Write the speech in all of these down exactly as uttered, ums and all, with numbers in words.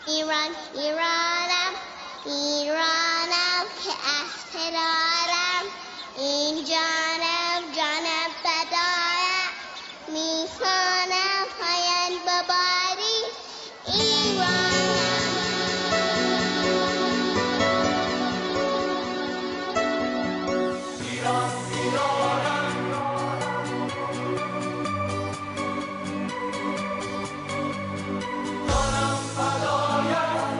ایران ایرانم ایرانم که از پدرم این جانم جانم فدایم میخوانم پایان بباری ایرانم ایران ایرانم جانم فدایم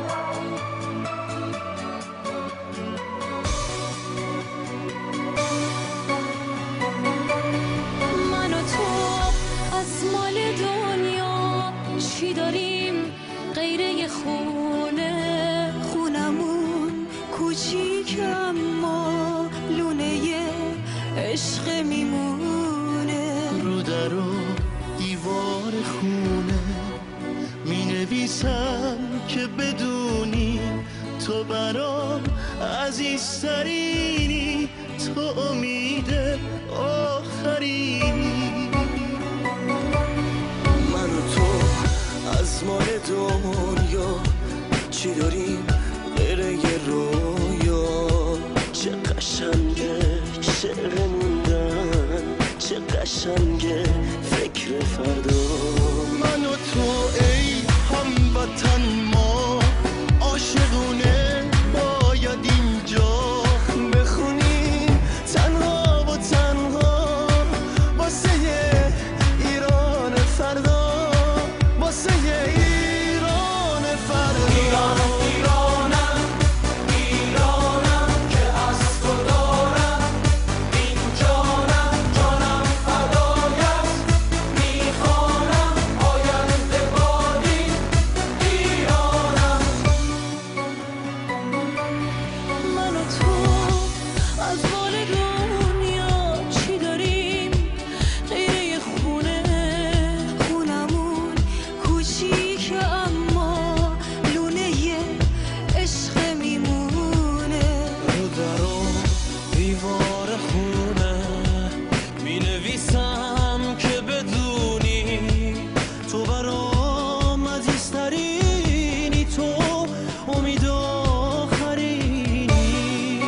من و تو از مال دنیا چی داریم غیره خونه خونمون کوچیک اما لونه عشق میمونه رو در و دیوار خونه می نویسم که بدونی تو برام عزیزترینی، تو امید آخرینی. من و تو از مال دنیا چی داریم غیر یه رویا؟ چه قشنگه شعر موندن، چه قشنگه فکر فردا. من و تو ای هموطن ما عاشقونه باید اینجا بخونیم تنها و تنها واسه ایران فردا، واسه ایران فردا. ایران ایرانم ایرانم که از تو دارم این جانم جانم فدایت میخوانم آینده بادی ایرانم. من و تو از مال دنیا چی داریم غیره خونه خونمون کوچیک اما لونه عشق میمونه. رو در و دیوار خونه می نویسم که بدونی تو برام عزیزترینی، تو امید آخرینی.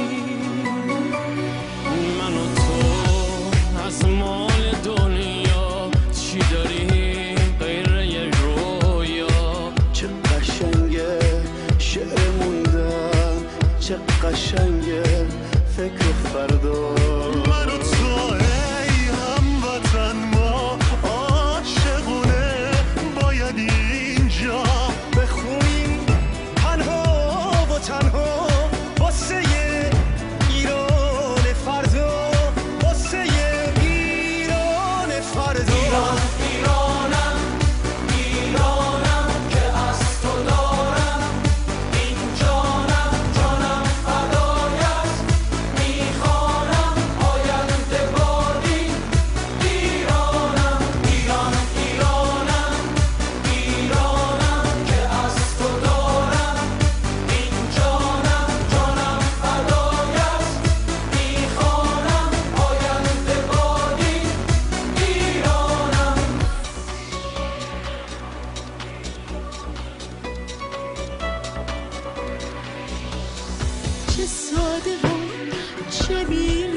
من و تو از مال دنیا چی داریم غیر یه رویا؟ چه قشنگه شعر موندن، چه قشنگه فکر فردا. من و تو ای هموطن ما عاشقونه باید اینجا بخونیم تنها و تنها واسه ایران فردا، واسه ایران فردا. ایران ایرانم ایرانم که از تو دارم این جانم جانم فدایت میخوانم آینده بادی ایرانم. ایران ایرانم ایرانم که از تو دارم این جانم جانم فدایت میخوانم آینده بادی ایرانم. چه ساده و چه بی